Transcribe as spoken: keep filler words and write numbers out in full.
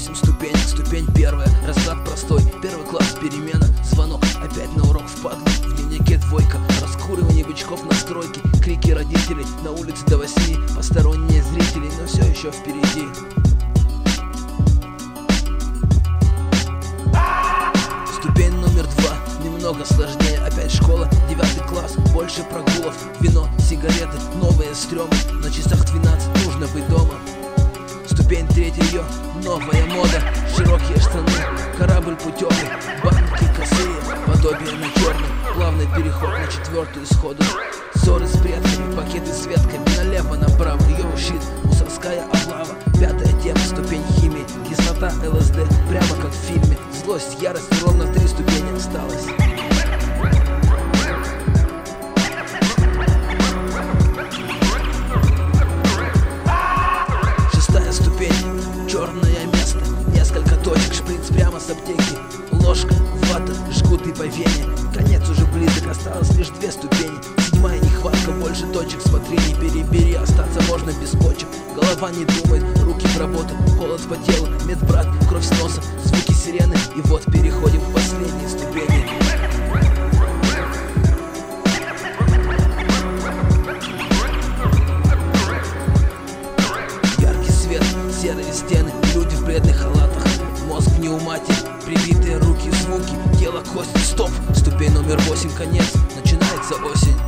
восемь ступенек. Ступень первая, расклад простой. Первый класс, перемена, звонок. Опять на урок впадло, в дневнике двойка. Раскуривание бычков на стройке. Крики родителей, на улице до восьми. Посторонние зрители, но все еще впереди. Ступень номер два, немного сложнее. Опять школа, девятый класс. Больше прогулов, вино, сигареты, новые стрёмы. На часах двенадцать, нужно быть дома. Ступень третья, ее новая мода. Широкие штаны, корабль путевый. Банки косые, подобие на черный. Плавный переход на четвертую сходу. Ссоры с предками, пакеты с ветками. Налево, направо, йоу, щит, мусорская облава. Пятая тема, ступень химии. Кислота, ЛСД, прямо как в фильме. Злость, ярость, ровно три ступени осталось. Шестая ступень, черное место. Несколько точек, шприц прямо с аптеки. Ложка, вата, жгуты по вене. Конец уже близок, осталось лишь две ступени. Седьмая нехватка, больше точек. Смотри, не перебери, остаться можно без почек. Голова не думает, руки в работу. Холод по телу, медбрат, кровь с носа. Звуки сирены, и вот переходим в последние ступени. Яркий свет, серые стены, люди в бледных халатах. Мозг в пневматик, прибитые руки, звуки, тело, кость, стоп. Ступень номер восемь, конец, начинается осень.